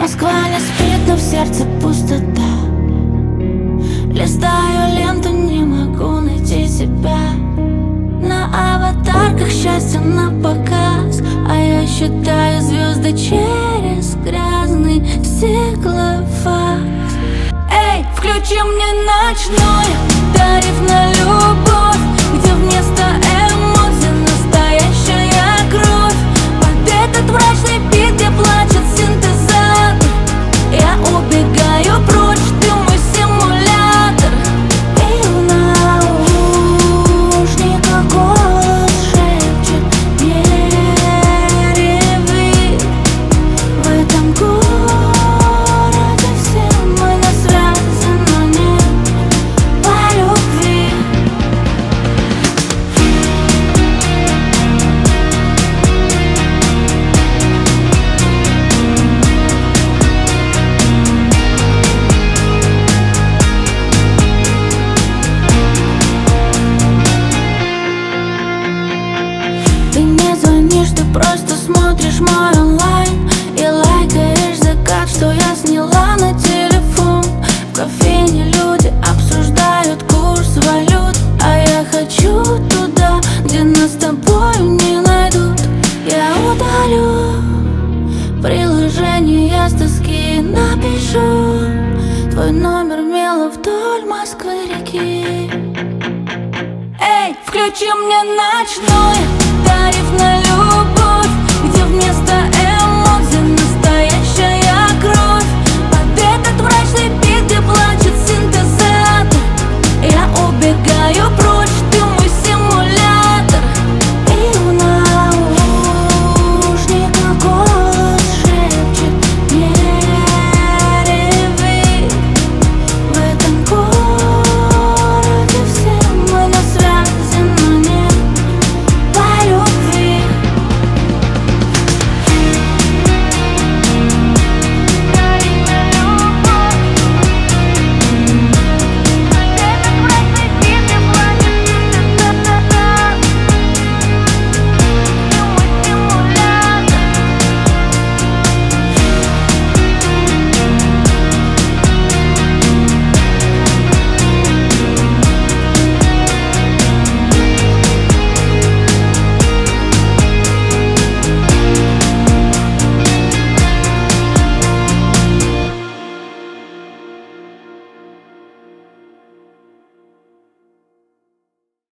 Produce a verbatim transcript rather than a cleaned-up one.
Москва не спит, но в сердце пустота. Листаю ленту, не могу найти себя. На аватарках счастье на показ, а я считаю звезды через грязный стеклофас. Эй, включи мне ночной тариф на любовь, где вместо эмоций настоящая кровь. Под этот мрачный бит, где плачет синтезатор, я убегаю прочь, ты мой симулятор. И в наушниках голос шепчет: не реви. В этом городе все мы на связи, но не по любви. Ты не звонишь, ты просто смотришь мой онлайн и лайкаешь закат, что я сняла на телефон. В кофейне люди обсуждают курс валют, а я хочу туда, где нас с тобой не найдут. Я удалю приложение, я с тоски напишу твой номер мело вдоль Москвы-реки. Эй, включи мне ночной тариф